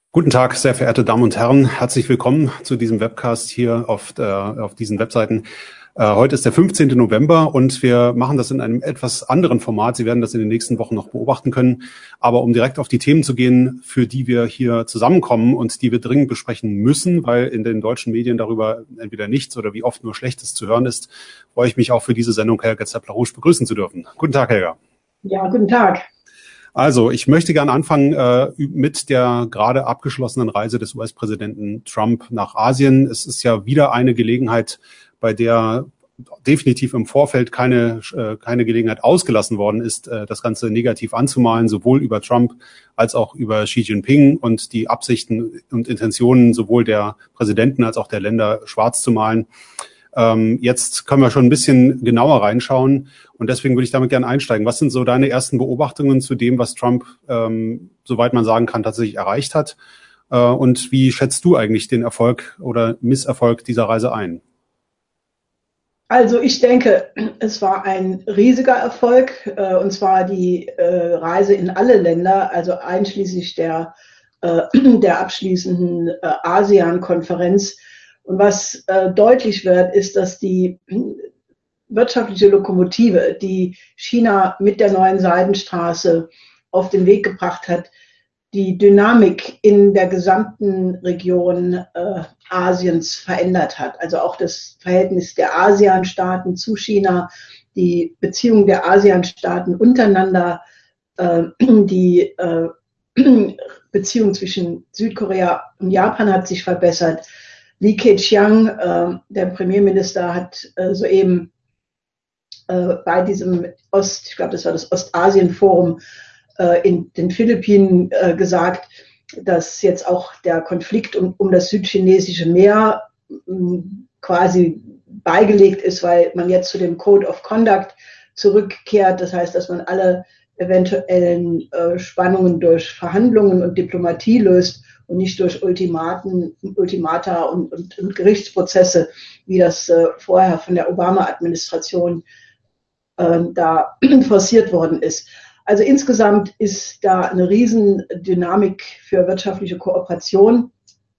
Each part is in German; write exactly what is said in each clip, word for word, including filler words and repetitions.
Guten Tag, sehr verehrte Damen und Herren. Herzlich willkommen zu diesem Webcast hier auf, äh, auf diesen Webseiten. Äh, heute ist der fünfzehnte November und wir machen das in einem etwas anderen Format. Sie werden das in den nächsten Wochen noch beobachten können. Aber um direkt auf die Themen zu gehen, für die wir hier zusammenkommen und die wir dringend besprechen müssen, weil in den deutschen Medien darüber entweder nichts oder wie oft nur Schlechtes zu hören ist, freue ich mich auch für diese Sendung Helga Zeppler-Rouge begrüßen zu dürfen. Guten Tag, Helga. Ja, guten Tag. Also, ich möchte gerne anfangen äh, mit der gerade abgeschlossenen Reise des U S-Präsidenten Trump nach Asien. Es ist ja wieder eine Gelegenheit, bei der definitiv im Vorfeld keine äh, keine Gelegenheit ausgelassen worden ist, äh, das Ganze negativ anzumalen, sowohl über Trump als auch über Xi Jinping und die Absichten und Intentionen sowohl der Präsidenten als auch der Länder schwarz zu malen. Ähm, jetzt können wir schon ein bisschen genauer reinschauen und deswegen würde ich damit gerne einsteigen. Was sind so deine ersten Beobachtungen zu dem, was Trump, ähm, soweit man sagen kann, tatsächlich erreicht hat? Äh, und wie schätzt du eigentlich den Erfolg oder Misserfolg dieser Reise ein? Also ich denke, es war ein riesiger Erfolg, äh, und zwar die äh, Reise in alle Länder, also einschließlich der, äh, der abschließenden äh, ASEAN-Konferenz. Und was äh, deutlich wird, ist, dass die wirtschaftliche Lokomotive, die China mit der neuen Seidenstraße auf den Weg gebracht hat, die Dynamik in der gesamten Region äh, Asiens verändert hat. Also auch das Verhältnis der ASEAN-Staaten zu China, die Beziehungen der ASEAN-Staaten untereinander, äh, die äh, Beziehung zwischen Südkorea und Japan hat sich verbessert. Li Keqiang, äh, der Premierminister, hat äh, soeben äh, bei diesem Ost, ich glaube, das war das Ostasien-Forum äh, in den Philippinen äh, gesagt, dass jetzt auch der Konflikt um, um das südchinesische Meer mh, quasi beigelegt ist, weil man jetzt zu dem Code of Conduct zurückkehrt. Das heißt, dass man alle eventuellen äh, Spannungen durch Verhandlungen und Diplomatie löst und nicht durch Ultimaten, Ultimata und, und, und Gerichtsprozesse, wie das äh, vorher von der Obama-Administration äh, da forciert worden ist. Also insgesamt ist da eine riesen Dynamik für wirtschaftliche Kooperation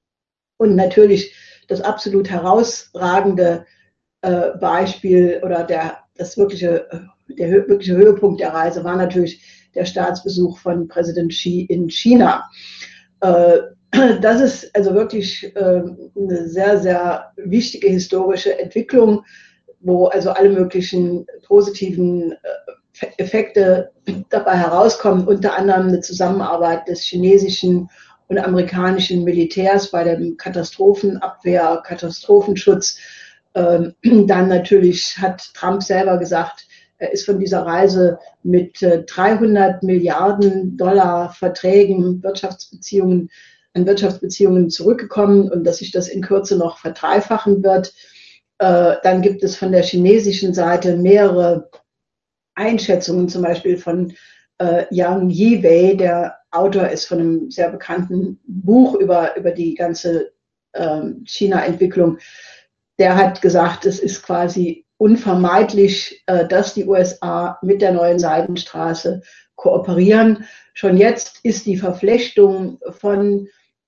und natürlich das absolut herausragende äh, Beispiel oder der, das wirkliche, der wirkliche Höhepunkt der Reise war natürlich der Staatsbesuch von Präsident Xi in China. Äh, Das ist also wirklich äh, eine sehr, sehr wichtige historische Entwicklung, wo also alle möglichen positiven äh, Effekte dabei herauskommen, unter anderem eine Zusammenarbeit des chinesischen und amerikanischen Militärs bei der Katastrophenabwehr, Katastrophenschutz. Ähm, dann natürlich hat Trump selber gesagt, er ist von dieser Reise mit äh, dreihundert Milliarden Dollar Verträgen, Wirtschaftsbeziehungen an Wirtschaftsbeziehungen zurückgekommen und dass sich das in Kürze noch verdreifachen wird. Äh, dann gibt es von der chinesischen Seite mehrere Einschätzungen, zum Beispiel von äh, Yang Yiwei, der Autor ist von einem sehr bekannten Buch über, über die ganze äh, China-Entwicklung. Der hat gesagt, es ist quasi unvermeidlich, äh, dass die U S A mit der neuen Seidenstraße kooperieren. Schon jetzt ist die Verflechtung von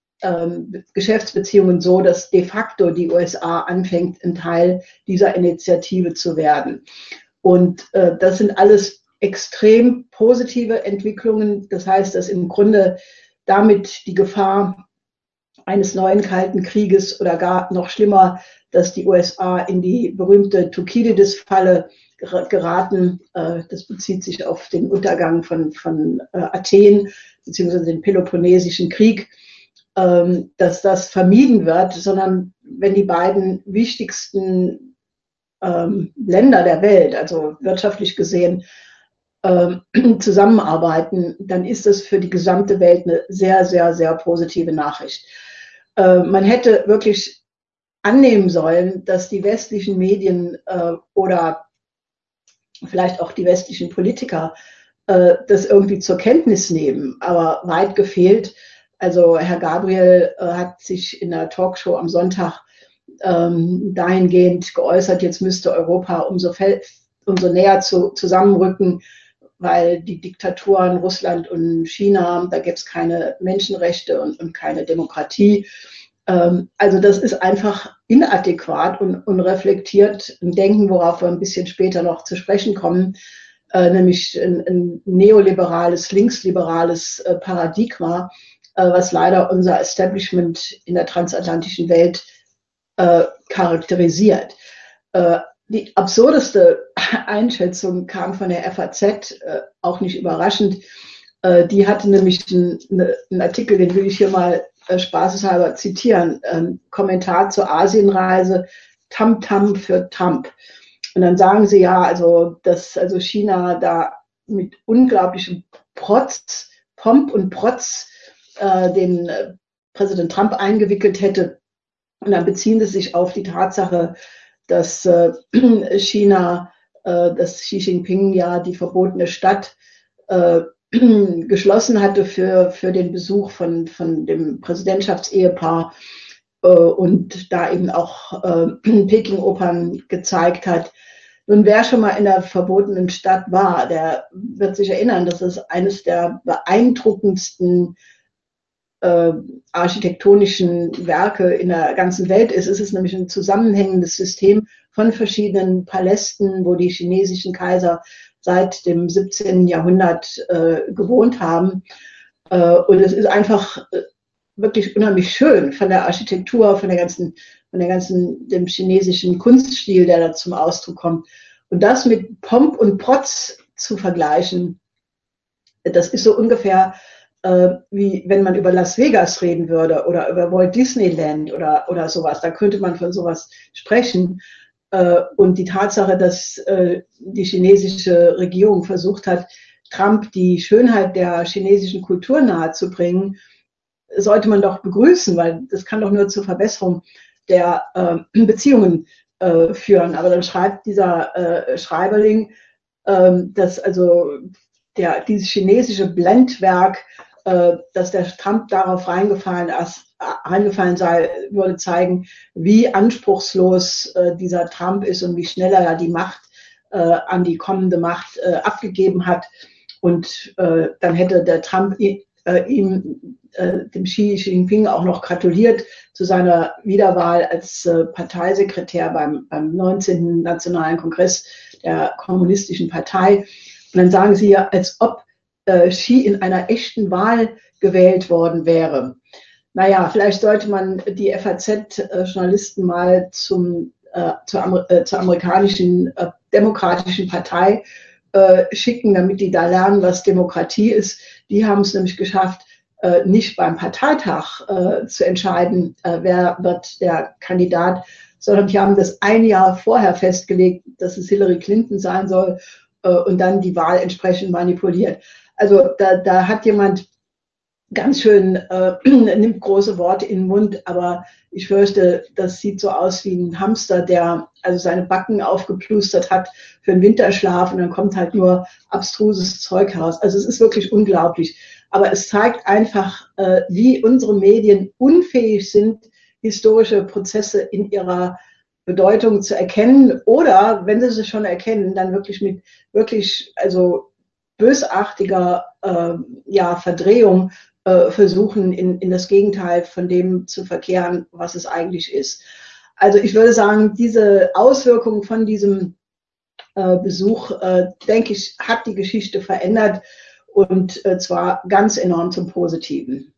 ähm, Geschäftsbeziehungen so, dass de facto die U S A anfängt, ein Teil dieser Initiative zu werden. Und äh, das sind alles extrem positive Entwicklungen. Das heißt, dass im Grunde damit die Gefahr eines neuen Kalten Krieges oder gar noch schlimmer, dass die U S A in die berühmte Thukydides-Falle geraten. Äh, das bezieht sich auf den Untergang von, von äh, Athen beziehungsweise den Peloponnesischen Krieg, ähm, dass das vermieden wird, sondern wenn die beiden wichtigsten ähm, Länder der Welt, also wirtschaftlich gesehen, ähm, zusammenarbeiten, dann ist das für die gesamte Welt eine sehr, sehr, sehr positive Nachricht. Äh, man hätte wirklich annehmen sollen, dass die westlichen Medien äh, oder vielleicht auch die westlichen Politiker äh, das irgendwie zur Kenntnis nehmen, aber weit gefehlt. Also Herr Gabriel äh, hat sich in der Talkshow am Sonntag ähm, dahingehend geäußert, jetzt müsste Europa umso, umso näher zu, zusammenrücken, weil die Diktaturen Russland und China, da gibt es keine Menschenrechte und, und keine Demokratie. Ähm, also das ist einfach inadäquat und, und reflektiert ein Denken, worauf wir ein bisschen später noch zu sprechen kommen, äh, nämlich ein, ein neoliberales, linksliberales äh, Paradigma, äh, was leider unser Establishment in der transatlantischen Welt äh, charakterisiert. Äh, die absurdeste Einschätzung kam von der F A Z, äh, auch nicht überraschend. Äh, die hatte nämlich einen, einen Artikel, den will ich hier mal äh, spaßeshalber zitieren, ähm, Kommentar zur Asienreise, Tamtam für Trump. Und dann sagen sie ja, also, dass also China da mit unglaublichem Protz, Pomp und Protz äh, den äh, Präsident Trump eingewickelt hätte. Und dann beziehen sie sich auf die Tatsache, dass äh, China, äh, dass Xi Jinping ja die verbotene Stadt äh, geschlossen hatte für, für den Besuch von, von dem Präsidentschaftsehepaar äh, und da eben auch äh, Peking-Opern gezeigt hat. Nun, wer schon mal in der verbotenen Stadt war, der wird sich erinnern, dass es eines der beeindruckendsten äh, architektonischen Werke in der ganzen Welt ist. Es ist nämlich ein zusammenhängendes System von verschiedenen Palästen, wo die chinesischen Kaiser seit dem siebzehnten Jahrhundert äh, gewohnt haben. Äh, und es ist einfach äh, wirklich unheimlich schön von der Architektur, von der ganzen, von der ganzen, dem chinesischen Kunststil, der da zum Ausdruck kommt. Und das mit Pomp und Protz zu vergleichen, das ist so ungefähr äh, wie wenn man über Las Vegas reden würde oder über Walt Disneyland oder, oder sowas. Da könnte man von sowas sprechen. Äh, und die Tatsache, dass äh, die chinesische Regierung versucht hat, Trump die Schönheit der chinesischen Kultur nahezubringen, sollte man doch begrüßen, weil das kann doch nur zur Verbesserung der äh, Beziehungen äh, führen. Aber dann schreibt dieser äh, Schreiberling, äh, dass also der, dieses chinesische Blendwerk, äh, dass der Trump darauf reingefallen, ist, reingefallen sei, würde zeigen, wie anspruchslos äh, dieser Trump ist und wie schnell er die Macht äh, an die kommende Macht äh, abgegeben hat. Und äh, dann hätte der Trump äh, ihm, äh, dem Xi Jinping, auch noch gratuliert zu seiner Wiederwahl als äh, Parteisekretär beim, beim neunzehnten Nationalen Kongress der Kommunistischen Partei. Und dann sagen sie ja, als ob äh, Xi in einer echten Wahl gewählt worden wäre. Naja, vielleicht sollte man die F A Z-Journalisten mal zum, äh, zur, Amer äh, zur amerikanischen äh, Demokratischen Partei äh, schicken, damit die da lernen, was Demokratie ist. Die haben es nämlich geschafft, äh, nicht beim Parteitag äh, zu entscheiden, äh, wer wird der Kandidat, sondern die haben das ein Jahr vorher festgelegt, dass es Hillary Clinton sein soll äh, und dann die Wahl entsprechend manipuliert. Also da, da hat jemand ganz schön, äh, nimmt große Worte in den Mund, aber ich fürchte, das sieht so aus wie ein Hamster, der also seine Backen aufgeplustert hat für einen Winterschlaf und dann kommt halt nur abstruses Zeug heraus. Also es ist wirklich unglaublich. Aber es zeigt einfach, äh, wie unsere Medien unfähig sind, historische Prozesse in ihrer Bedeutung zu erkennen oder, wenn sie sie schon erkennen, dann wirklich mit wirklich also bösartiger äh, ja, Verdrehung äh, versuchen, in, in das Gegenteil von dem zu verkehren, was es eigentlich ist. Also ich würde sagen, diese Auswirkungen von diesem äh, Besuch, äh, denke ich, hat die Geschichte verändert und äh, zwar ganz enorm zum Positiven.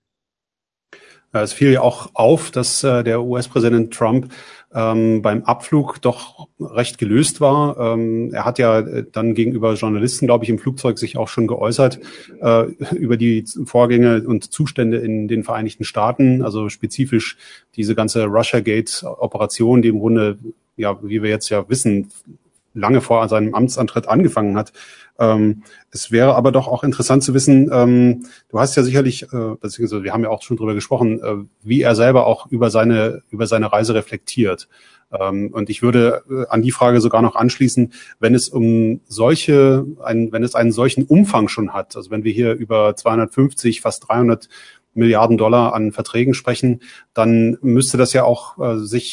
Ja, es fiel ja auch auf, dass äh, der U S-Präsident Trump ähm, beim Abflug doch recht gelöst war. Ähm, er hat ja dann gegenüber Journalisten, glaube ich, im Flugzeug sich auch schon geäußert äh, über die Vorgänge und Zustände in den Vereinigten Staaten, also spezifisch diese ganze Russiagate-Operation, die im Grunde, ja, wie wir jetzt ja wissen, lange vor seinem Amtsantritt angefangen hat. Ähm, es wäre aber doch auch interessant zu wissen, ähm, du hast ja sicherlich, äh, beziehungsweise wir haben ja auch schon drüber gesprochen, äh, wie er selber auch über seine über seine Reise reflektiert. Ähm, und ich würde äh, an die Frage sogar noch anschließen, wenn es um solche, ein, wenn es einen solchen Umfang schon hat, also wenn wir hier über zweihundertfünfzig, fast dreihundert Milliarden Dollar an Verträgen sprechen, dann müsste das ja auch äh, sich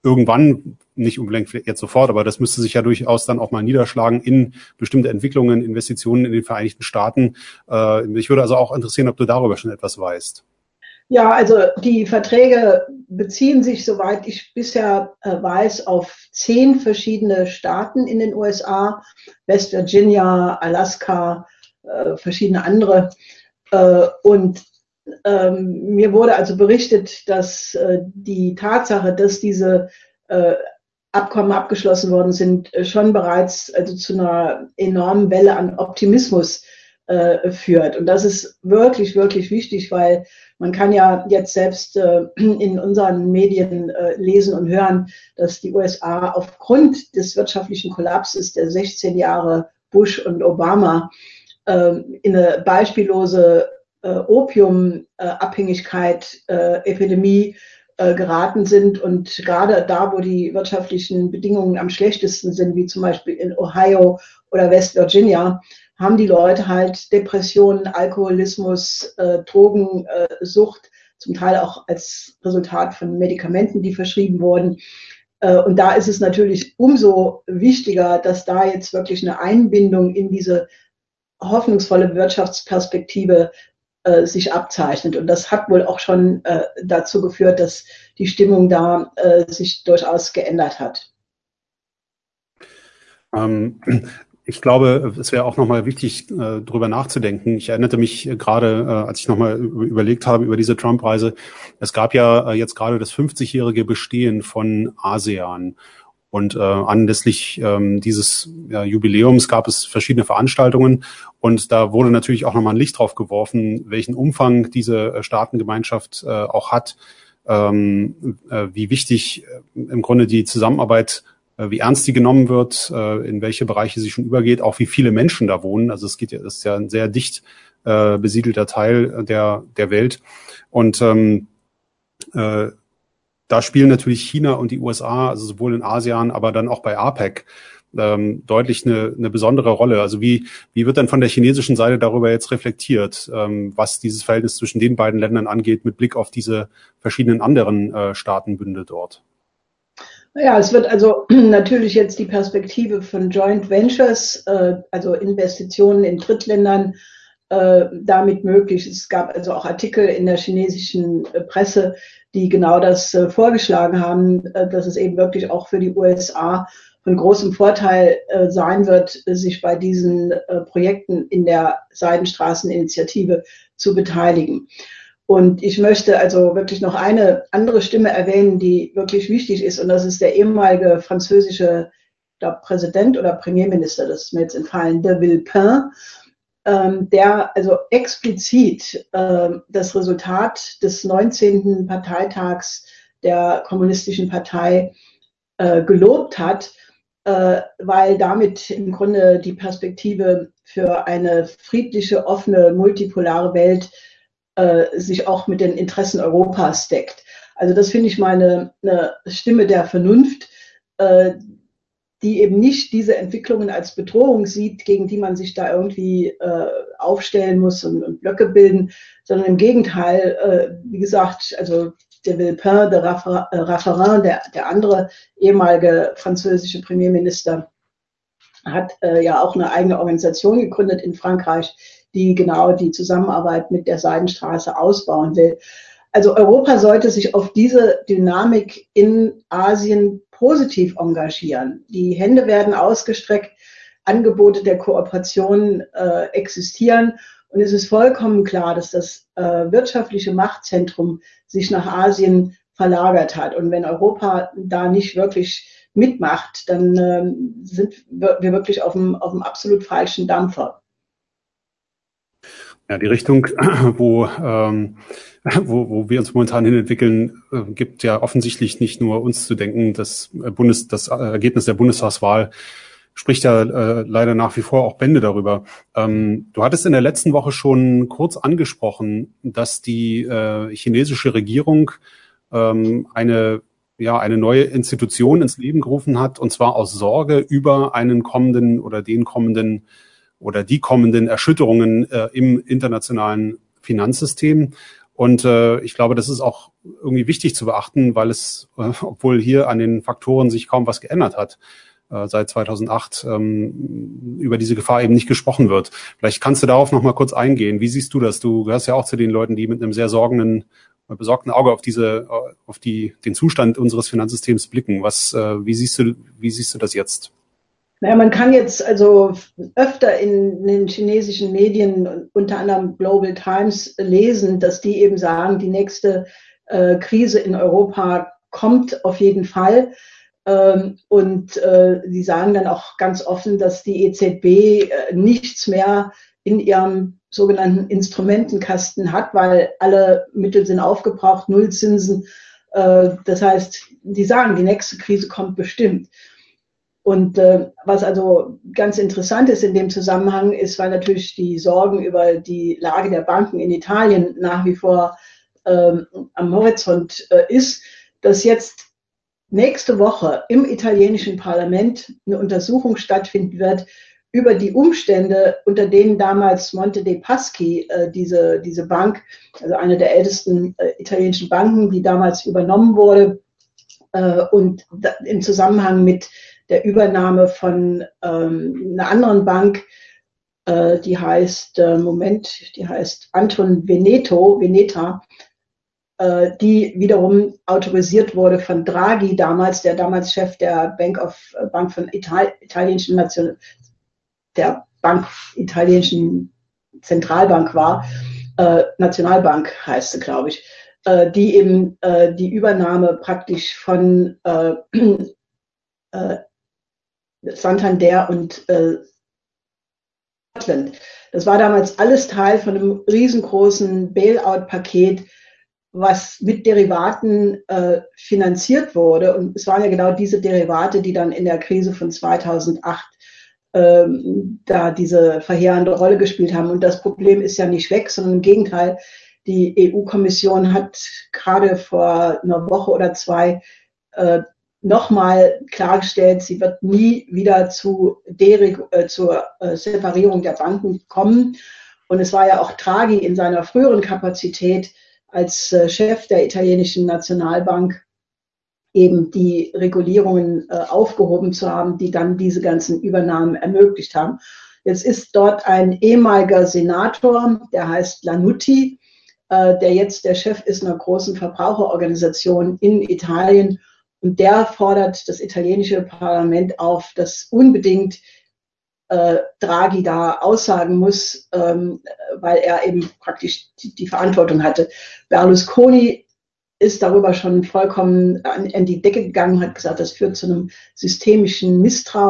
irgendwann, nicht unbedingt jetzt sofort, aber das müsste sich ja durchaus dann auch mal niederschlagen in bestimmte Entwicklungen, Investitionen in den Vereinigten Staaten. Äh, mich würde also auch interessieren, ob du darüber schon etwas weißt. Ja, also die Verträge beziehen sich, soweit ich bisher äh, weiß, auf zehn verschiedene Staaten in den U S A, West Virginia, Alaska, äh, verschiedene andere. Äh, und ähm, mir wurde also berichtet, dass äh, die Tatsache, dass diese äh, Abkommen abgeschlossen worden sind, äh, schon bereits also zu einer enormen Welle an Optimismus äh, führt. Und das ist wirklich, wirklich wichtig, weil man kann ja jetzt selbst äh, in unseren Medien äh, lesen und hören, dass die U S A aufgrund des wirtschaftlichen Kollapses der sechzehn Jahre Bush und Obama äh, in eine beispiellose äh, Opiumabhängigkeit, äh, Epidemie äh, geraten sind. Und gerade da, wo die wirtschaftlichen Bedingungen am schlechtesten sind, wie zum Beispiel in Ohio oder West Virginia, haben die Leute halt Depressionen, Alkoholismus, äh, Drogensucht, äh, zum Teil auch als Resultat von Medikamenten, die verschrieben wurden. Äh, und da ist es natürlich umso wichtiger, dass da jetzt wirklich eine Einbindung in diese hoffnungsvolle Wirtschaftsperspektive äh, sich abzeichnet. Und das hat wohl auch schon äh, dazu geführt, dass die Stimmung da äh, sich durchaus geändert hat. Ähm. Ich glaube, es wäre auch nochmal wichtig, äh, drüber nachzudenken. Ich erinnerte mich äh, gerade, äh, als ich nochmal überlegt habe über diese Trump-Reise, es gab ja äh, jetzt gerade das fünfzigjährige Bestehen von ASEAN. Und äh, anlässlich ähm, dieses ja, Jubiläums gab es verschiedene Veranstaltungen. Und da wurde natürlich auch nochmal ein Licht drauf geworfen, welchen Umfang diese äh, Staatengemeinschaft äh, auch hat, ähm, äh, wie wichtig äh, im Grunde die Zusammenarbeit, wie ernst die genommen wird, in welche Bereiche sie schon übergeht, auch wie viele Menschen da wohnen. Also es geht ja, das ist ja ein sehr dicht äh, besiedelter Teil der der Welt. Und ähm, äh, da spielen natürlich China und die U S A, also sowohl in ASEAN, aber dann auch bei APEC, ähm, deutlich eine, eine besondere Rolle. Also wie wie wird dann von der chinesischen Seite darüber jetzt reflektiert, ähm, was dieses Verhältnis zwischen den beiden Ländern angeht, mit Blick auf diese verschiedenen anderen äh, Staatenbünde dort? Ja, es wird also natürlich jetzt die Perspektive von Joint Ventures, äh, also Investitionen in Drittländern, äh, damit möglich. Es gab also auch Artikel in der chinesischen äh, Presse, die genau das äh, vorgeschlagen haben, äh, dass es eben wirklich auch für die U S A von großem Vorteil äh, sein wird, sich bei diesen äh, Projekten in der Seidenstraßeninitiative zu beteiligen. Und ich möchte also wirklich noch eine andere Stimme erwähnen, die wirklich wichtig ist. Und das ist der ehemalige französische ich glaube, Präsident oder Premierminister, das ist mir jetzt entfallen, de Villepin, ähm, der also explizit äh, das Resultat des neunzehnten Parteitags der Kommunistischen Partei äh, gelobt hat, äh, weil damit im Grunde die Perspektive für eine friedliche, offene, multipolare Welt sich auch mit den Interessen Europas deckt. Also das finde ich mal eine, eine Stimme der Vernunft, äh, die eben nicht diese Entwicklungen als Bedrohung sieht, gegen die man sich da irgendwie äh, aufstellen muss und, und Blöcke bilden, sondern im Gegenteil, äh, wie gesagt, also der Villepin, der Raffarin, der, der andere ehemalige französische Premierminister, hat äh, ja auch eine eigene Organisation gegründet in Frankreich, die genau die Zusammenarbeit mit der Seidenstraße ausbauen will. Also Europa sollte sich auf diese Dynamik in Asien positiv engagieren. Die Hände werden ausgestreckt, Angebote der Kooperation äh, existieren und es ist vollkommen klar, dass das äh, wirtschaftliche Machtzentrum sich nach Asien verlagert hat. Und wenn Europa da nicht wirklich mitmacht, dann äh, sind wir wirklich auf dem, auf dem absolut falschen Dampfer. Ja, die Richtung, wo, ähm, wo, wo wir uns momentan hin entwickeln, äh, gibt ja offensichtlich nicht nur uns zu denken. Das Bundes, das Ergebnis der Bundestagswahl spricht ja äh, leider nach wie vor auch Bände darüber. Ähm, du hattest in der letzten Woche schon kurz angesprochen, dass die äh, chinesische Regierung ähm, eine ja eine neue Institution ins Leben gerufen hat, und zwar aus Sorge über einen kommenden oder den kommenden oder die kommenden Erschütterungen äh, im internationalen Finanzsystem. Und äh, ich glaube, das ist auch irgendwie wichtig zu beachten, weil es, äh, obwohl hier an den Faktoren sich kaum was geändert hat, äh, seit zweitausendacht ähm, über diese Gefahr eben nicht gesprochen wird. Vielleicht kannst du darauf noch mal kurz eingehen. Wie siehst du das? Du gehörst ja auch zu den Leuten, die mit einem sehr sorgenden, besorgten Auge auf diese, auf die, den Zustand unseres Finanzsystems blicken. Was, äh, wie siehst du, wie siehst du das jetzt? Naja, man kann jetzt also öfter in den chinesischen Medien, unter anderem Global Times, lesen, dass die eben sagen, die nächste äh, Krise in Europa kommt auf jeden Fall. Ähm, und äh, sie sagen dann auch ganz offen, dass die E Z B äh, nichts mehr in ihrem sogenannten Instrumentenkasten hat, weil alle Mittel sind aufgebraucht, Nullzinsen. Äh, das heißt, die sagen, die nächste Krise kommt bestimmt. Und äh, was also ganz interessant ist in dem Zusammenhang ist, weil natürlich die Sorgen über die Lage der Banken in Italien nach wie vor ähm, am Horizont äh, ist, dass jetzt nächste Woche im italienischen Parlament eine Untersuchung stattfinden wird über die Umstände, unter denen damals Monte dei Paschi, äh, diese, diese Bank, also eine der ältesten äh, italienischen Banken, die damals übernommen wurde, äh, und da, im Zusammenhang mit der Übernahme von ähm, einer anderen Bank, äh, die heißt, äh, Moment, die heißt Anton Veneto, Veneta, äh, die wiederum autorisiert wurde von Draghi damals, der damals Chef der Bank of Bank von Ital italienischen Nation, der Bank italienischen Zentralbank war, äh, Nationalbank heißt sie, glaube ich, äh, die eben äh, die Übernahme praktisch von äh, äh, Santander und äh, Scotland. Das war damals alles Teil von einem riesengroßen Bailout-Paket, was mit Derivaten äh, finanziert wurde. Und es waren ja genau diese Derivate, die dann in der Krise von zweitausendacht ähm, da diese verheerende Rolle gespielt haben. Und das Problem ist ja nicht weg, sondern im Gegenteil, die E U-Kommission hat gerade vor einer Woche oder zwei äh, nochmal klargestellt, sie wird nie wieder zu Dereg äh, zur äh, Separierung der Banken kommen. Und es war ja auch Draghi in seiner früheren Kapazität als äh, Chef der italienischen Nationalbank eben die Regulierungen äh, aufgehoben zu haben, die dann diese ganzen Übernahmen ermöglicht haben. Jetzt ist dort ein ehemaliger Senator, der heißt Lanuti, äh, der jetzt der Chef ist einer großen Verbraucherorganisation in Italien. Und der fordert das italienische Parlament auf, dass unbedingt äh, Draghi da aussagen muss, ähm, weil er eben praktisch die, die Verantwortung hatte. Berlusconi ist darüber schon vollkommen an, an die Decke gegangen, hat gesagt, das führt zu einem systemischen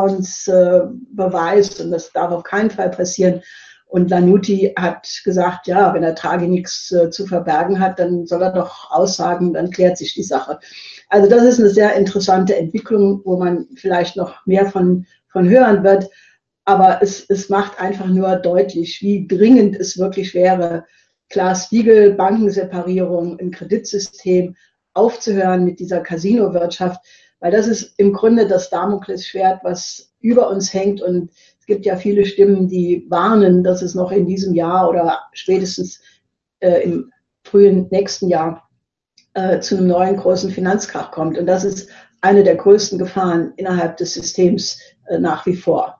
Misstrauensbeweis äh, und das darf auf keinen Fall passieren. Und Lanuti hat gesagt, ja, wenn er Draghi nichts äh, zu verbergen hat, dann soll er doch aussagen, dann klärt sich die Sache. Also das ist eine sehr interessante Entwicklung, wo man vielleicht noch mehr von, von hören wird. Aber es, es macht einfach nur deutlich, wie dringend es wirklich wäre, Glass-Steagall, Bankenseparierung im Kreditsystem aufzuhören mit dieser Casino-Wirtschaft. Weil das ist im Grunde das Damoklesschwert, was über uns hängt. Und es gibt ja viele Stimmen, die warnen, dass es noch in diesem Jahr oder spätestens äh, im frühen nächsten Jahr äh, zu einem neuen großen Finanzkrach kommt. Und das ist eine der größten Gefahren innerhalb des Systems äh, nach wie vor.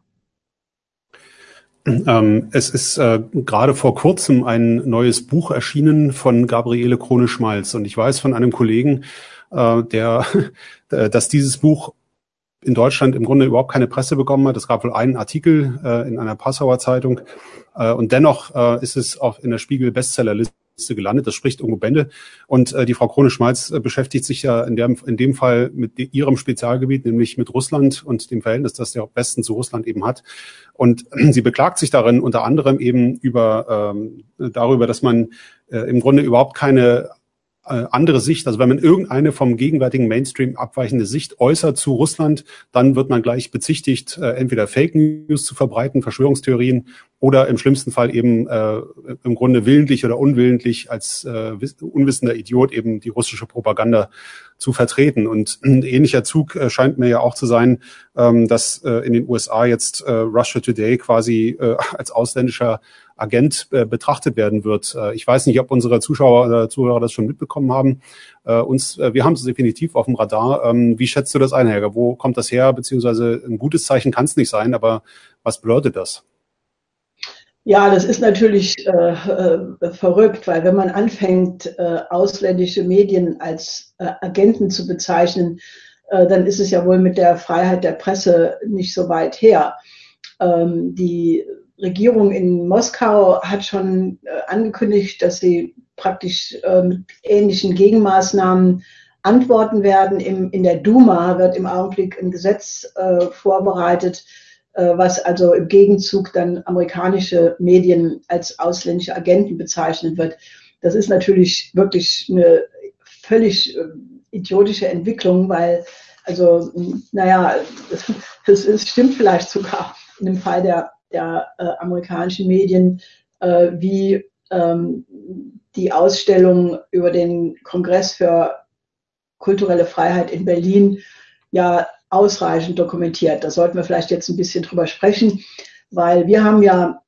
Ähm, es ist äh, gerade vor kurzem ein neues Buch erschienen von Gabriele Krone-Schmalz. Und ich weiß von einem Kollegen, äh, der, dass dieses Buch in Deutschland im Grunde überhaupt keine Presse bekommen hat. Es gab wohl einen Artikel äh, in einer Passauer Zeitung. Äh, und dennoch äh, ist es auch in der Spiegel-Bestsellerliste gelandet. Das spricht irgendwo Bände. Und äh, die Frau Krone-Schmalz äh, beschäftigt sich ja in, der, in dem Fall mit de, ihrem Spezialgebiet, nämlich mit Russland und dem Verhältnis, das der Westen zu Russland eben hat. Und äh, sie beklagt sich darin unter anderem eben über ähm, darüber, dass man äh, im Grunde überhaupt keine äh, andere Sicht, also wenn man irgendeine vom gegenwärtigen Mainstream abweichende Sicht äußert zu Russland, dann wird man gleich bezichtigt, äh, entweder Fake News zu verbreiten, Verschwörungstheorien, oder im schlimmsten Fall eben äh, im Grunde willentlich oder unwillentlich als äh, unwissender Idiot eben die russische Propaganda zu vertreten. Und ein ähnlicher Zug äh, scheint mir ja auch zu sein, ähm, dass äh, in den U S A jetzt äh, Russia Today quasi äh, als ausländischer Agent äh, betrachtet werden wird. Äh, ich weiß nicht, ob unsere Zuschauer oder Zuhörer das schon mitbekommen haben. Äh, uns, äh, wir haben es definitiv auf dem Radar. Ähm, wie schätzt du das ein, Helga? Wo kommt das her? Beziehungsweise ein gutes Zeichen kann es nicht sein, aber was bedeutet das? Ja, das ist natürlich äh, äh, verrückt, weil wenn man anfängt, äh, ausländische Medien als äh, Agenten zu bezeichnen, äh, dann ist es ja wohl mit der Freiheit der Presse nicht so weit her. Ähm, die Regierung in Moskau hat schon äh, angekündigt, dass sie praktisch äh, mit ähnlichen Gegenmaßnahmen antworten werden. Im, in der Duma wird im Augenblick ein Gesetz äh, vorbereitet, was also im Gegenzug dann amerikanische Medien als ausländische Agenten bezeichnet wird. Das ist natürlich wirklich eine völlig äh, idiotische Entwicklung, weil, also, naja, es, es stimmt vielleicht sogar in dem Fall der, der äh, amerikanischen Medien, äh, wie ähm, die Ausstellung über den Kongress für kulturelle Freiheit in Berlin ja ausreichend dokumentiert. Da sollten wir vielleicht jetzt ein bisschen drüber sprechen, weil wir haben ja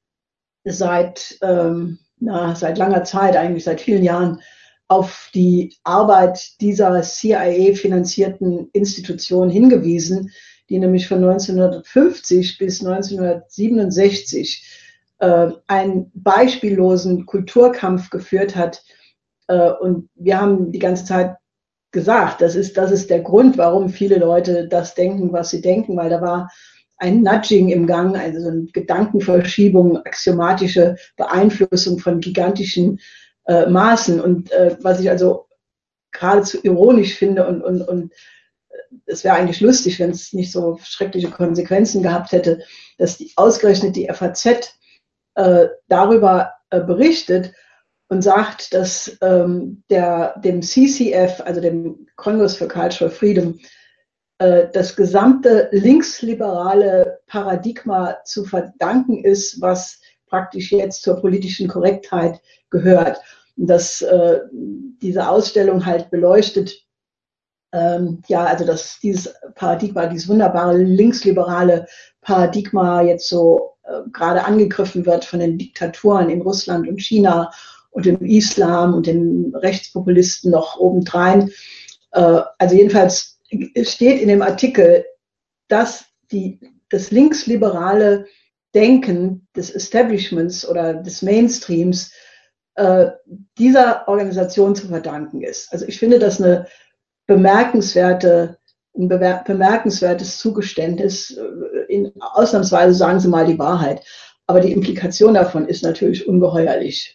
seit, ähm, na, seit langer Zeit, eigentlich seit vielen Jahren, auf die Arbeit dieser C I A-finanzierten Institution hingewiesen, die nämlich von neunzehnhundertfünfzig bis neunzehnhundertsiebenundsechzig äh, einen beispiellosen Kulturkampf geführt hat. Äh, und wir haben die ganze Zeit gesagt, das ist, das ist der Grund, warum viele Leute das denken, was sie denken, weil da war ein Nudging im Gang, also eine Gedankenverschiebung, axiomatische Beeinflussung von gigantischen äh, Maßen. Und äh, was ich also geradezu ironisch finde und, und, und es wäre eigentlich lustig, wenn es nicht so schreckliche Konsequenzen gehabt hätte, dass die ausgerechnet die F A Z äh, darüber äh, berichtet, und sagt, dass ähm, der, dem C C F, also dem Congress for Cultural Freedom, äh, das gesamte linksliberale Paradigma zu verdanken ist, was praktisch jetzt zur politischen Korrektheit gehört. Und dass äh, diese Ausstellung halt beleuchtet, ähm, ja, also dass dieses Paradigma, dieses wunderbare linksliberale Paradigma jetzt so äh, gerade angegriffen wird von den Diktaturen in Russland und China und dem Islam und den Rechtspopulisten noch obendrein. Also jedenfalls steht in dem Artikel, dass die, das linksliberale Denken des Establishments oder des Mainstreams äh, dieser Organisation zu verdanken ist. Also ich finde das eine bemerkenswerte, ein bemerkenswertes Zugeständnis. In, ausnahmsweise sagen Sie mal die Wahrheit. Aber die Implikation davon ist natürlich ungeheuerlich.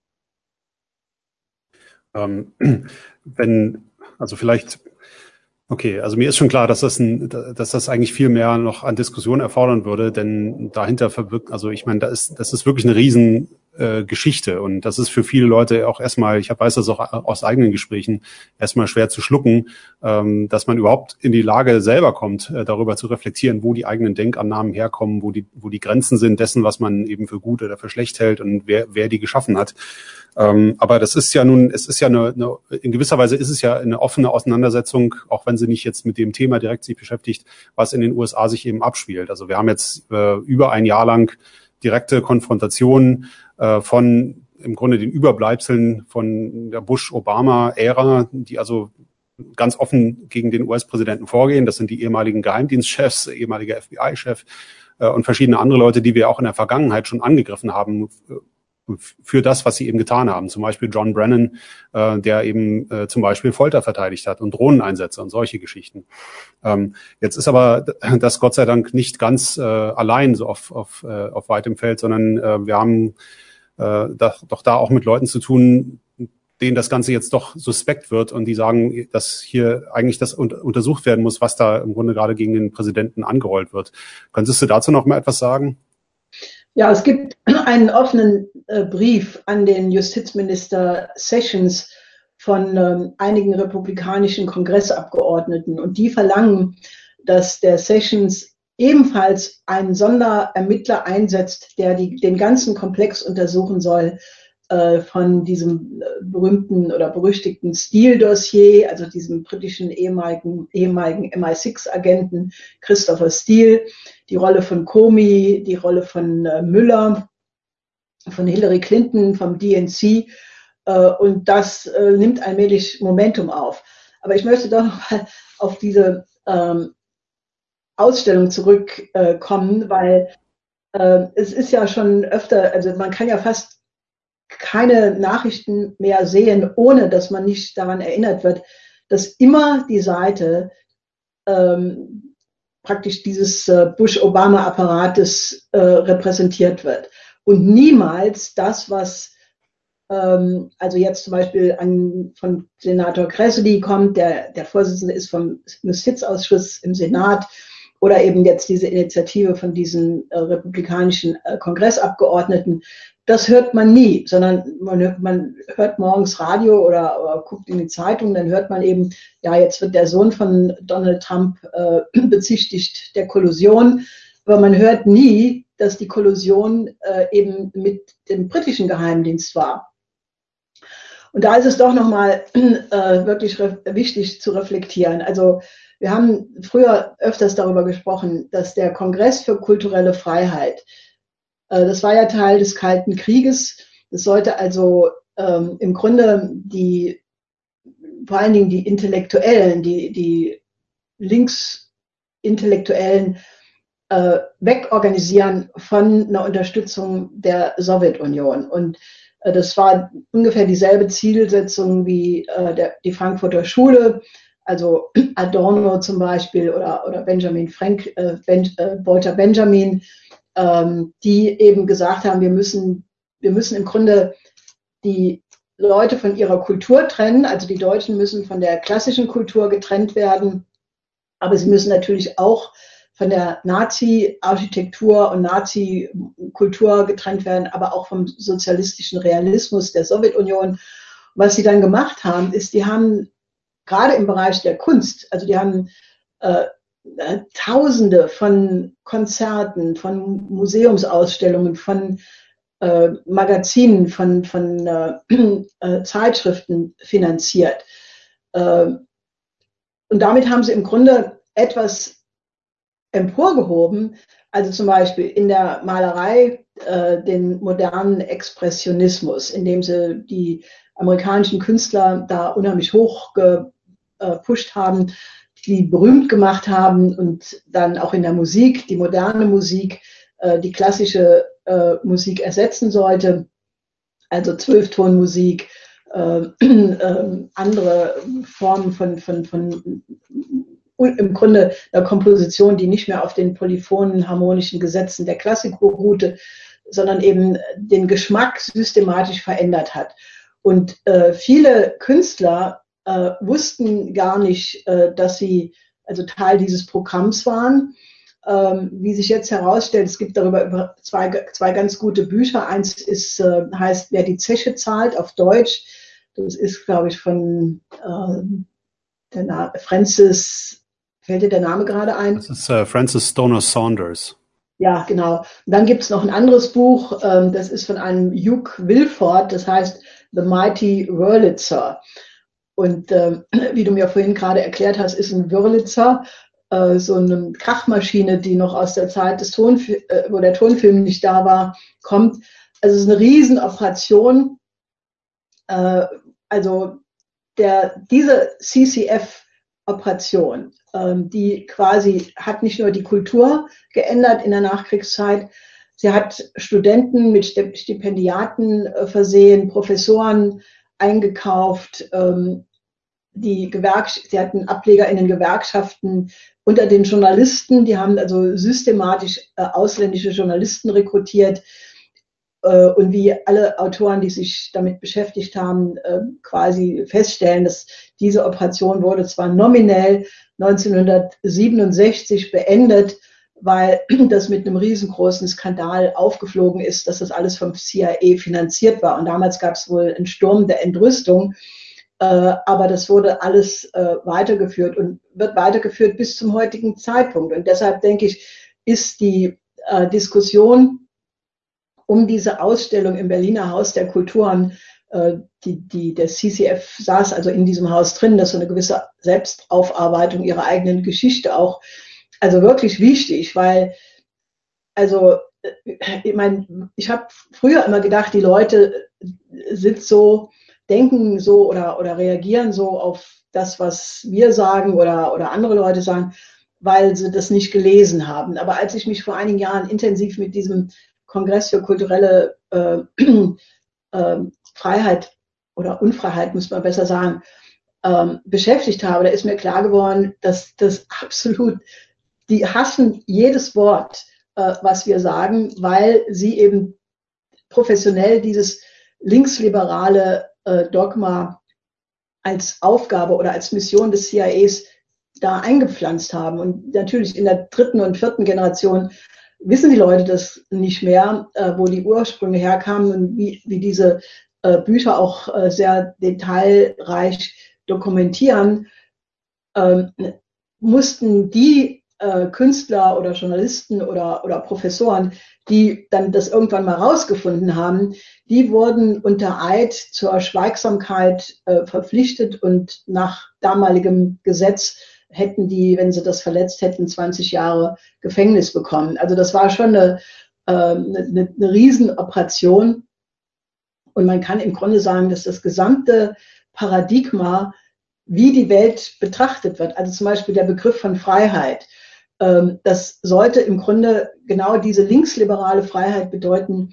Ähm, wenn, also vielleicht, okay, also mir ist schon klar, dass das ein, dass das eigentlich viel mehr noch an Diskussion erfordern würde, denn dahinter verbirgt, also ich meine, da ist, das ist wirklich eine riesen äh, Geschichte und das ist für viele Leute auch erstmal, ich weiß das auch aus eigenen Gesprächen, erstmal schwer zu schlucken, ähm, dass man überhaupt in die Lage selber kommt, äh, darüber zu reflektieren, wo die eigenen Denkannahmen herkommen, wo die, wo die Grenzen sind dessen, was man eben für gut oder für schlecht hält und wer, wer die geschaffen hat. Ähm, aber das ist ja nun, es ist ja eine, eine, in gewisser Weise ist es ja eine offene Auseinandersetzung, auch wenn sie nicht jetzt mit dem Thema direkt sich beschäftigt, was in den U S A sich eben abspielt. Also wir haben jetzt äh, über ein Jahr lang direkte Konfrontationen äh, von im Grunde den Überbleibseln von der Bush-Obama-Ära, die also ganz offen gegen den U S-Präsidenten vorgehen. Das sind die ehemaligen Geheimdienstchefs, ehemaliger F B I-Chef äh, und verschiedene andere Leute, die wir auch in der Vergangenheit schon angegriffen haben, für das, was sie eben getan haben. Zum Beispiel John Brennan, äh, der eben äh, zum Beispiel Folter verteidigt hat und Drohneneinsätze und solche Geschichten. Ähm, jetzt ist aber das Gott sei Dank nicht ganz äh, allein so auf, auf, äh, auf weitem Feld, sondern äh, wir haben äh, da, doch da auch mit Leuten zu tun, denen das Ganze jetzt doch suspekt wird und die sagen, dass hier eigentlich das un- untersucht werden muss, was da im Grunde gerade gegen den Präsidenten angerollt wird. Könntest du dazu noch mal etwas sagen? Ja, es gibt einen offenen äh, Brief an den Justizminister Sessions von ähm, einigen republikanischen Kongressabgeordneten und die verlangen, dass der Sessions ebenfalls einen Sonderermittler einsetzt, der die, den ganzen Komplex untersuchen soll äh, von diesem äh, berühmten oder berüchtigten Steele-Dossier, also diesem britischen ehemaligen, ehemaligen M I sechs Agenten Christopher Steele, die Rolle von Comey, die Rolle von äh, Müller von Hillary Clinton, vom D N C, äh, und das äh, nimmt allmählich Momentum auf. Aber ich möchte doch noch mal auf diese ähm, Ausstellung zurückkommen, äh, weil äh, es ist ja schon öfter, also man kann ja fast keine Nachrichten mehr sehen, ohne dass man nicht daran erinnert wird, dass immer die Seite ähm, praktisch dieses äh, Bush-Obama-Apparates äh, repräsentiert wird. Und niemals das, was ähm, also jetzt zum Beispiel an, von Senator Grassley kommt, der, der Vorsitzende ist vom Justizausschuss im Senat, oder eben jetzt diese Initiative von diesen äh, republikanischen äh, Kongressabgeordneten. Das hört man nie, sondern man, man hört morgens Radio oder, oder guckt in die Zeitung, dann hört man eben, ja, jetzt wird der Sohn von Donald Trump äh, bezichtigt der Kollusion, aber man hört nie, dass die Kollusion äh, eben mit dem britischen Geheimdienst war. Und da ist es doch nochmal äh, wirklich wichtig zu reflektieren. Also wir haben früher öfters darüber gesprochen, dass der Kongress für kulturelle Freiheit, äh, das war ja Teil des Kalten Krieges, das sollte also ähm, im Grunde die, vor allen Dingen die Intellektuellen, die, die Linksintellektuellen äh, wegorganisieren von einer Unterstützung der Sowjetunion. Und äh, das war ungefähr dieselbe Zielsetzung wie äh, der, die Frankfurter Schule, also Adorno zum Beispiel oder, oder Benjamin Frank, äh, ben, äh, Walter Benjamin, ähm, die eben gesagt haben, wir müssen, wir müssen im Grunde die Leute von ihrer Kultur trennen, also die Deutschen müssen von der klassischen Kultur getrennt werden, aber sie müssen natürlich auch von der Nazi-Architektur und Nazi-Kultur getrennt werden, aber auch vom sozialistischen Realismus der Sowjetunion. Was sie dann gemacht haben, ist, die haben gerade im Bereich der Kunst, also die haben äh, Tausende von Konzerten, von Museumsausstellungen, von äh, Magazinen, von, von äh, äh, Zeitschriften finanziert. Äh, und damit haben sie im Grunde etwas emporgehoben, also zum Beispiel in der Malerei äh, den modernen Expressionismus, indem sie die amerikanischen Künstler da unheimlich hoch gepusht haben, die berühmt gemacht haben und dann auch in der Musik, die moderne Musik, äh, die klassische äh, Musik ersetzen sollte, also Zwölftonmusik, äh, äh, andere Formen von, von, von im Grunde eine Komposition, die nicht mehr auf den polyphonen harmonischen Gesetzen der Klassik beruhte, sondern eben den Geschmack systematisch verändert hat. Und äh, viele Künstler äh, wussten gar nicht, äh, dass sie also Teil dieses Programms waren. Ähm, wie sich jetzt herausstellt, es gibt darüber über zwei, zwei ganz gute Bücher. Eins ist, äh, heißt Wer die Zeche zahlt auf Deutsch. Das ist, glaube ich, von äh, der Na Francis, fällt dir der Name gerade ein? Das ist äh, Francis Stoner Saunders. Ja, genau. Und dann gibt es noch ein anderes Buch, ähm, das ist von einem Hugh Wilford, das heißt The Mighty Wurlitzer. Und äh, wie du mir vorhin gerade erklärt hast, ist ein Wurlitzer äh, so eine Krachmaschine, die noch aus der Zeit des Tonfil äh, wo der Tonfilm nicht da war, kommt. Also es ist eine Riesenoperation. Äh, also der, diese C C F-Operation, ähm, die quasi hat nicht nur die Kultur geändert in der Nachkriegszeit, sie hat Studenten mit Stipendiaten äh, versehen, Professoren eingekauft, ähm, die Gewerks sie hatten Ableger in den Gewerkschaften unter den Journalisten, die haben also systematisch äh, ausländische Journalisten rekrutiert, äh, und wie alle Autoren, die sich damit beschäftigt haben, äh, quasi feststellen, dass diese Operation wurde zwar nominell neunzehnhundertsiebenundsechzig beendet, weil das mit einem riesengroßen Skandal aufgeflogen ist, dass das alles vom C I A finanziert war. Und damals gab es wohl einen Sturm der Entrüstung, äh, aber das wurde alles äh, weitergeführt und wird weitergeführt bis zum heutigen Zeitpunkt. Und deshalb denke ich, ist die äh, Diskussion um diese Ausstellung im Berliner Haus der Kulturen, äh, die, die, der C C F saß also in diesem Haus drin, das ist so eine gewisse Selbstaufarbeitung ihrer eigenen Geschichte auch, also wirklich wichtig, weil also ich meine, ich habe früher immer gedacht, die Leute sind so, denken so oder, oder reagieren so auf das, was wir sagen oder, oder andere Leute sagen, weil sie das nicht gelesen haben. Aber als ich mich vor einigen Jahren intensiv mit diesem Kongress für kulturelle äh, äh, Freiheit oder Unfreiheit, muss man besser sagen, ähm, beschäftigt habe, da ist mir klar geworden, dass das absolut, die hassen jedes Wort, äh, was wir sagen, weil sie eben professionell dieses linksliberale äh, Dogma als Aufgabe oder als Mission des C I As da eingepflanzt haben. Und natürlich in der dritten und vierten Generation wissen die Leute das nicht mehr, äh, wo die Ursprünge herkamen und wie, wie diese äh, Bücher auch äh, sehr detailreich dokumentieren, ähm, mussten die äh, Künstler oder Journalisten oder, oder Professoren, die dann das irgendwann mal rausgefunden haben, die wurden unter Eid zur Schweigsamkeit äh, verpflichtet und nach damaligem Gesetz hätten die, wenn sie das verletzt hätten, zwanzig Jahre Gefängnis bekommen. Also das war schon eine, äh, eine, eine Riesenoperation. Und man kann im Grunde sagen, dass das gesamte Paradigma, wie die Welt betrachtet wird, also zum Beispiel der Begriff von Freiheit, ähm, das sollte im Grunde genau diese linksliberale Freiheit bedeuten,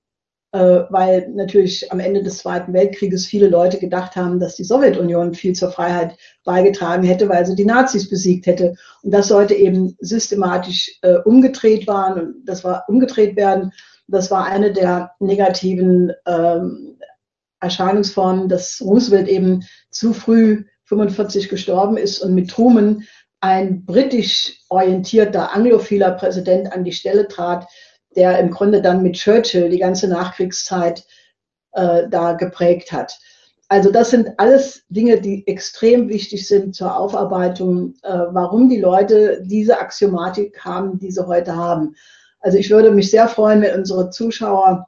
äh, weil natürlich am Ende des Zweiten Weltkrieges viele Leute gedacht haben, dass die Sowjetunion viel zur Freiheit beigetragen hätte, weil sie die Nazis besiegt hätte. Und das sollte eben systematisch äh, umgedreht werden. Und das war umgedreht werden. Das war eine der negativen ähm, Erscheinungsformen, dass Roosevelt eben zu früh fünfundvierzig gestorben ist und mit Truman ein britisch orientierter, anglophiler Präsident an die Stelle trat, der im Grunde dann mit Churchill die ganze Nachkriegszeit äh, da geprägt hat. Also das sind alles Dinge, die extrem wichtig sind zur Aufarbeitung, äh, warum die Leute diese Axiomatik haben, die sie heute haben. Also ich würde mich sehr freuen, wenn unsere Zuschauer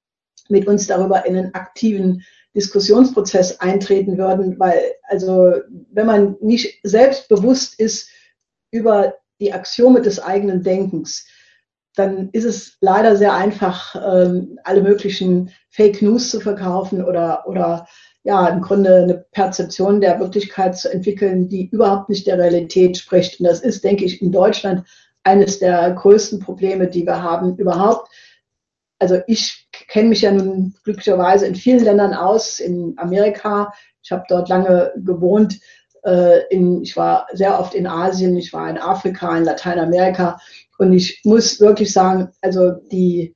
mit uns darüber in einen aktiven Diskussionsprozess eintreten würden, weil also wenn man nicht selbstbewusst ist über die Axiome des eigenen Denkens, dann ist es leider sehr einfach, ähm, alle möglichen Fake News zu verkaufen oder, oder ja, im Grunde eine Perzeption der Wirklichkeit zu entwickeln, die überhaupt nicht der Realität spricht. Und das ist, denke ich, in Deutschland eines der größten Probleme, die wir haben überhaupt. Also ich kenne mich ja nun glücklicherweise in vielen Ländern aus, in Amerika. Ich habe dort lange gewohnt. Äh, in, ich war sehr oft in Asien, ich war in Afrika, in Lateinamerika. Und ich muss wirklich sagen, also die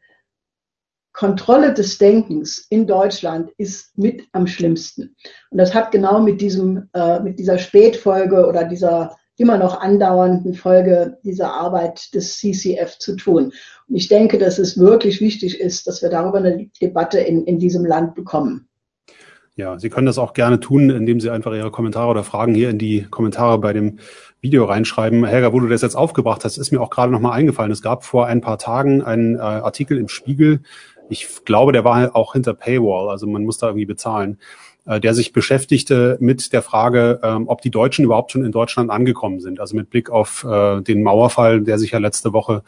Kontrolle des Denkens in Deutschland ist mit am schlimmsten. Und das hat genau mit diesem, äh, mit dieser Spätfolge oder dieser immer noch andauernden Folge dieser Arbeit des C C F zu tun. Und ich denke, dass es wirklich wichtig ist, dass wir darüber eine Debatte in, in diesem Land bekommen. Ja, Sie können das auch gerne tun, indem Sie einfach Ihre Kommentare oder Fragen hier in die Kommentare bei dem Video reinschreiben. Helga, wo du das jetzt aufgebracht hast, ist mir auch gerade nochmal eingefallen. Es gab vor ein paar Tagen einen äh, Artikel im Spiegel, ich glaube, der war auch hinter Paywall, also man muss da irgendwie bezahlen, äh, der sich beschäftigte mit der Frage, ähm, ob die Deutschen überhaupt schon in Deutschland angekommen sind. Also mit Blick auf äh, den Mauerfall, der sich ja letzte Woche,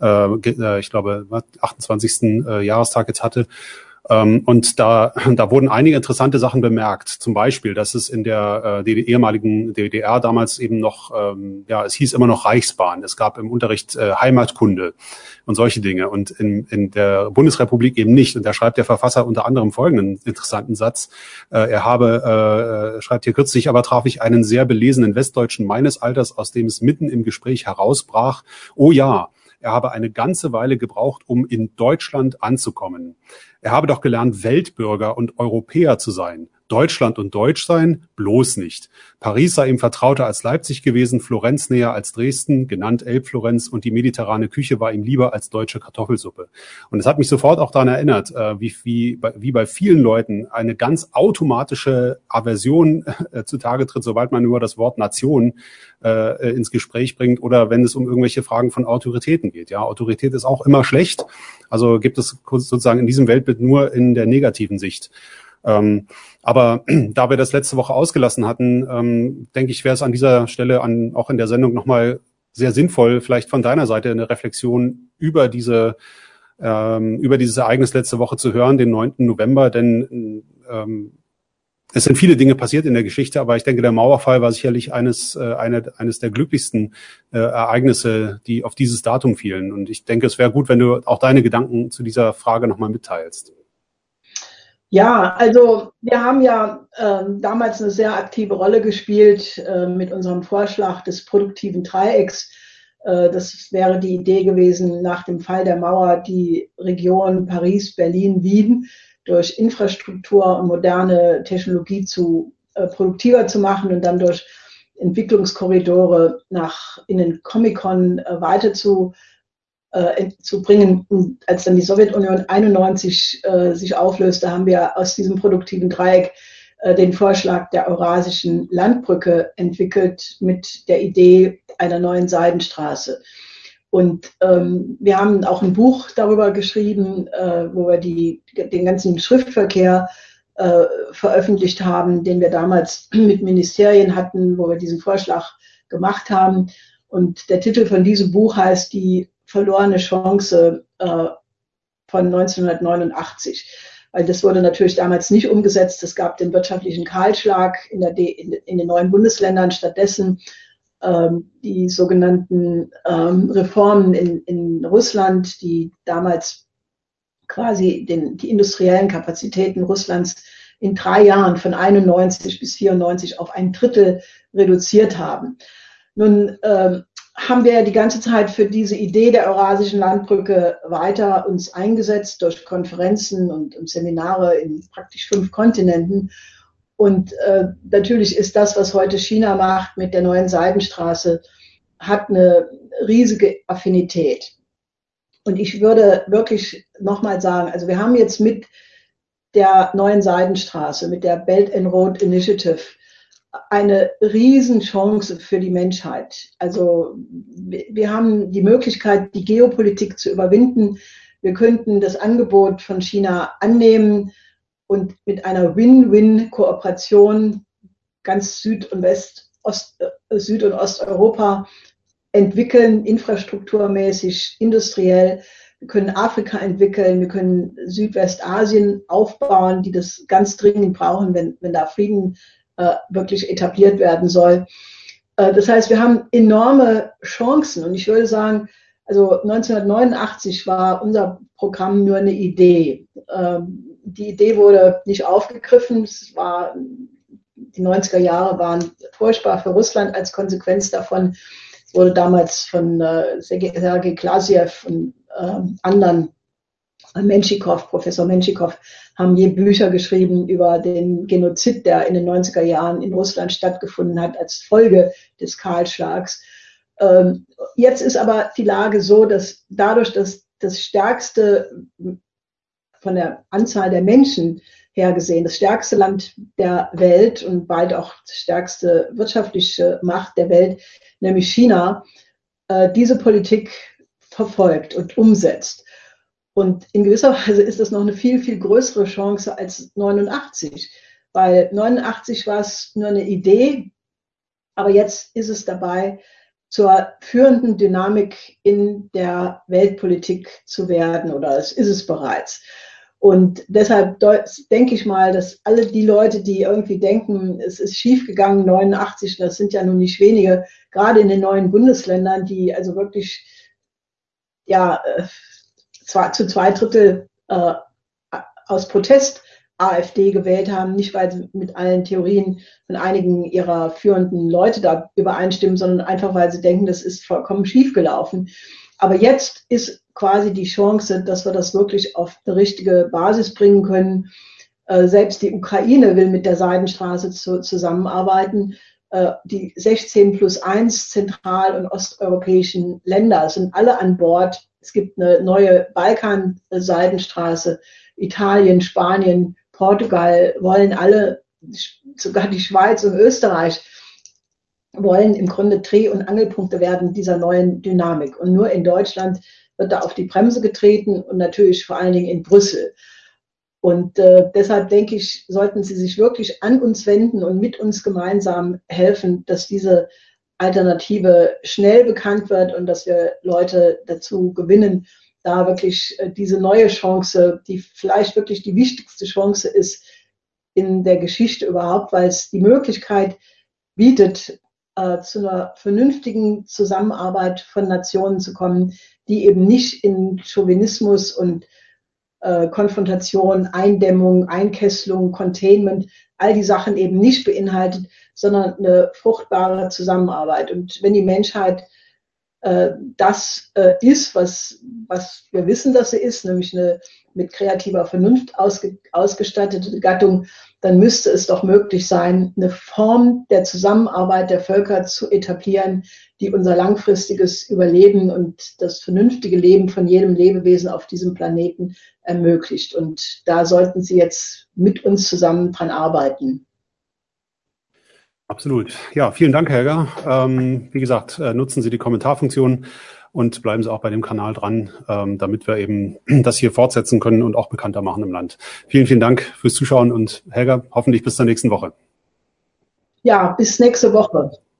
äh, ich glaube, achtundzwanzigsten Äh, Jahrestag jetzt hatte. Ähm, und da, da wurden einige interessante Sachen bemerkt. Zum Beispiel, dass es in der äh, D D, ehemaligen D D R damals eben noch, ähm, ja, es hieß immer noch Reichsbahn. Es gab im Unterricht äh, Heimatkunde und solche Dinge. Und in, in der Bundesrepublik eben nicht. Und da schreibt der Verfasser unter anderem folgenden interessanten Satz. Äh, er habe, äh, schreibt hier kürzlich, aber traf ich einen sehr belesenen Westdeutschen meines Alters, aus dem es mitten im Gespräch herausbrach: Oh ja, er habe eine ganze Weile gebraucht, um in Deutschland anzukommen. Er habe doch gelernt, Weltbürger und Europäer zu sein. Deutschland und Deutsch sein? Bloß nicht. Paris sei ihm vertrauter als Leipzig gewesen, Florenz näher als Dresden, genannt Elbflorenz, und die mediterrane Küche war ihm lieber als deutsche Kartoffelsuppe. Und es hat mich sofort auch daran erinnert, wie, wie, wie bei vielen Leuten eine ganz automatische Aversion äh, zutage tritt, sobald man über das Wort Nation äh, ins Gespräch bringt oder wenn es um irgendwelche Fragen von Autoritäten geht. Ja, Autorität ist auch immer schlecht. Also gibt es sozusagen in diesem Weltbild nur in der negativen Sicht. Ähm, aber da wir das letzte Woche ausgelassen hatten, ähm, denke ich, wäre es an dieser Stelle an, auch in der Sendung nochmal sehr sinnvoll, vielleicht von deiner Seite eine Reflexion über diese ähm, über dieses Ereignis letzte Woche zu hören, den neunten November, denn ähm, es sind viele Dinge passiert in der Geschichte, aber ich denke, der Mauerfall war sicherlich eines, äh, eine, eines der glücklichsten äh, Ereignisse, die auf dieses Datum fielen. Und ich denke, es wäre gut, wenn du auch deine Gedanken zu dieser Frage nochmal mitteilst. Ja, also wir haben ja äh, damals eine sehr aktive Rolle gespielt äh, mit unserem Vorschlag des produktiven Dreiecks. Äh, das wäre die Idee gewesen, nach dem Fall der Mauer die Region Paris, Berlin, Wien durch Infrastruktur und moderne Technologie zu äh, produktiver zu machen und dann durch Entwicklungskorridore nach in den Comic-Con äh, weiter zu Äh, zu bringen. Und als dann die Sowjetunion einundneunzig äh, sich auflöste, haben wir aus diesem produktiven Dreieck äh, den Vorschlag der Eurasischen Landbrücke entwickelt mit der Idee einer neuen Seidenstraße. Und ähm, wir haben auch ein Buch darüber geschrieben, äh, wo wir die, den ganzen Schriftverkehr äh, veröffentlicht haben, den wir damals mit Ministerien hatten, wo wir diesen Vorschlag gemacht haben. Und der Titel von diesem Buch heißt Die verlorene Chance äh, von neunzehnhundertneunundachtzig. Weil das wurde natürlich damals nicht umgesetzt. Es gab den wirtschaftlichen Kahlschlag in, der D in, in den neuen Bundesländern. Stattdessen ähm, die sogenannten ähm, Reformen in, in Russland, die damals quasi den, die industriellen Kapazitäten Russlands in drei Jahren von einundneunzig bis vierundneunzig auf ein Drittel reduziert haben. Nun ähm, haben wir die ganze Zeit für diese Idee der Eurasischen Landbrücke weiter uns eingesetzt durch Konferenzen und, und Seminare in praktisch fünf Kontinenten. Und äh, natürlich ist das, was heute China macht mit der neuen Seidenstraße, hat eine riesige Affinität. Und ich würde wirklich nochmal sagen, also wir haben jetzt mit der neuen Seidenstraße, mit der Belt and Road Initiative, eine Riesenchance für die Menschheit. Also wir haben die Möglichkeit, die Geopolitik zu überwinden. Wir könnten das Angebot von China annehmen und mit einer Win-Win-Kooperation ganz Süd- und West, Ost, Süd- und Osteuropa entwickeln, infrastrukturmäßig, industriell. Wir können Afrika entwickeln, wir können Südwestasien aufbauen, die das ganz dringend brauchen, wenn, wenn da Frieden äh, wirklich etabliert werden soll. Äh, das heißt, wir haben enorme Chancen und ich würde sagen, also neunzehnhundertneunundachtzig war unser Programm nur eine Idee. Ähm, die Idee wurde nicht aufgegriffen. Es war, die neunziger Jahre waren furchtbar für Russland als Konsequenz davon. Es wurde damals von äh, Sergei Glasiev und äh, anderen, Menschikow, Professor Menschikow, haben je Bücher geschrieben über den Genozid, der in den neunziger Jahren in Russland stattgefunden hat als Folge des Kahlschlags. Ähm, jetzt ist aber die Lage so, dass dadurch, dass das stärkste, von der Anzahl der Menschen her gesehen, das stärkste Land der Welt und bald auch die stärkste wirtschaftliche Macht der Welt, nämlich China, äh, diese Politik verfolgt und umsetzt. Und in gewisser Weise ist das noch eine viel, viel größere Chance als neunundachtzig, weil neunundachtzig war es nur eine Idee, aber jetzt ist es dabei, zur führenden Dynamik in der Weltpolitik zu werden, oder es ist es bereits. Und deshalb denke ich mal, dass alle die Leute, die irgendwie denken, es ist schiefgegangen, neunundachtzig, das sind ja nun nicht wenige, gerade in den neuen Bundesländern, die also wirklich, ja, zwar zu zwei Drittel äh, aus Protest AfD gewählt haben, nicht weil sie mit allen Theorien von einigen ihrer führenden Leute da übereinstimmen, sondern einfach, weil sie denken, das ist vollkommen schiefgelaufen. Aber jetzt ist quasi die Chance, dass wir das wirklich auf eine richtige Basis bringen können. Äh, selbst die Ukraine will mit der Seidenstraße zu, zusammenarbeiten. Äh, die sechzehn plus eins zentral- und osteuropäischen Länder sind alle an Bord. Es gibt eine neue Balkan-Seidenstraße. Italien, Spanien, Portugal wollen alle, sogar die Schweiz und Österreich, wollen im Grunde Dreh- und Angelpunkte werden dieser neuen Dynamik. Und nur in Deutschland wird da auf die Bremse getreten und natürlich vor allen Dingen in Brüssel. Und äh, deshalb denke ich, sollten Sie sich wirklich an uns wenden und mit uns gemeinsam helfen, dass diese Alternative schnell bekannt wird und dass wir Leute dazu gewinnen, da wirklich äh, diese neue Chance, die vielleicht wirklich die wichtigste Chance ist in der Geschichte überhaupt, weil es die Möglichkeit bietet, äh, zu einer vernünftigen Zusammenarbeit von Nationen zu kommen, die eben nicht in Chauvinismus und äh, Konfrontation, Eindämmung, Einkesselung, Containment, all die Sachen eben nicht beinhaltet, sondern eine fruchtbare Zusammenarbeit. Und wenn die Menschheit äh, das äh, ist, was, was wir wissen, dass sie ist, nämlich eine mit kreativer Vernunft ausge, ausgestattete Gattung, dann müsste es doch möglich sein, eine Form der Zusammenarbeit der Völker zu etablieren, die unser langfristiges Überleben und das vernünftige Leben von jedem Lebewesen auf diesem Planeten ermöglicht. Und da sollten Sie jetzt mit uns zusammen dran arbeiten. Absolut. Ja, vielen Dank, Helga. Ähm, wie gesagt, äh, nutzen Sie die Kommentarfunktion und bleiben Sie auch bei dem Kanal dran, ähm, damit wir eben das hier fortsetzen können und auch bekannter machen im Land. Vielen, vielen Dank fürs Zuschauen und Helga, hoffentlich bis zur nächsten Woche. Ja, bis nächste Woche.